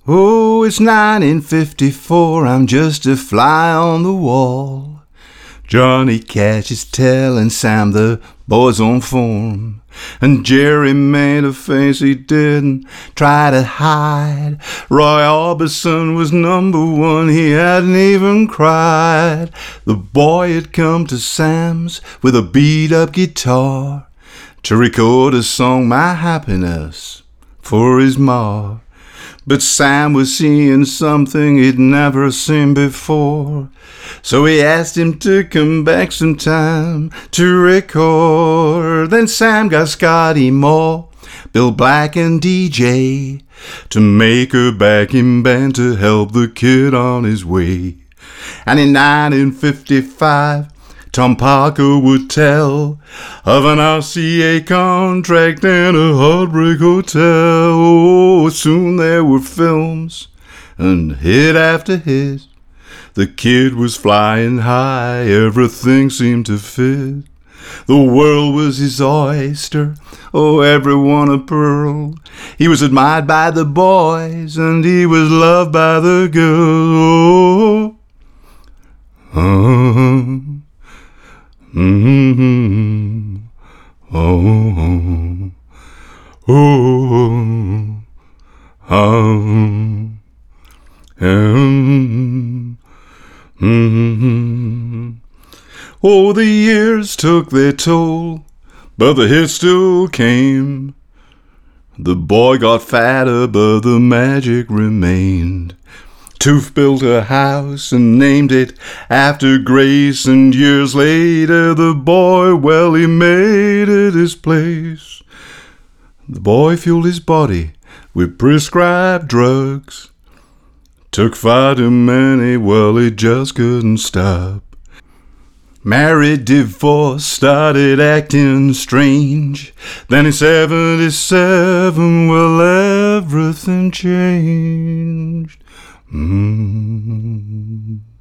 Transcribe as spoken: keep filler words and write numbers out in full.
Oh, it's nineteen fifty-four, I'm just a fly on the wall. Johnny Cash is telling Sam the boy's on form, and Jerry made a face he didn't try to hide. Roy Orbison was number one, he hadn't even cried. The boy had come to Sam's with a beat-up guitar to record a song, My Happiness, for his ma. But Sam was seeing something he'd never seen before, so he asked him to come back sometime to record. Then Sam got Scotty Moore, Bill Black and D J to make a backing band to help the kid on his way. And in nineteen fifty-five, Tom Parker would tell of an R C A contract and a heartbreak hotel. Oh, soon there were films and hit after hit. The kid was flying high, everything seemed to fit. The world was his oyster, oh, everyone a pearl. He was admired by the boys and he was loved by the girls. Oh, uh-huh. Mm-hmm. Oh, oh, oh, um, um, mm-hmm. Oh, the years took their toll, but the hits still came. The boy got fatter, but the magic remained. Toof built a house and named it after Grace, and years later the boy, well, he made it his place. The boy fueled his body with prescribed drugs, took far too many, well, he just couldn't stop. Married, divorced, started acting strange. Then in seventy-seven, well, everything changed. Mm-hmm.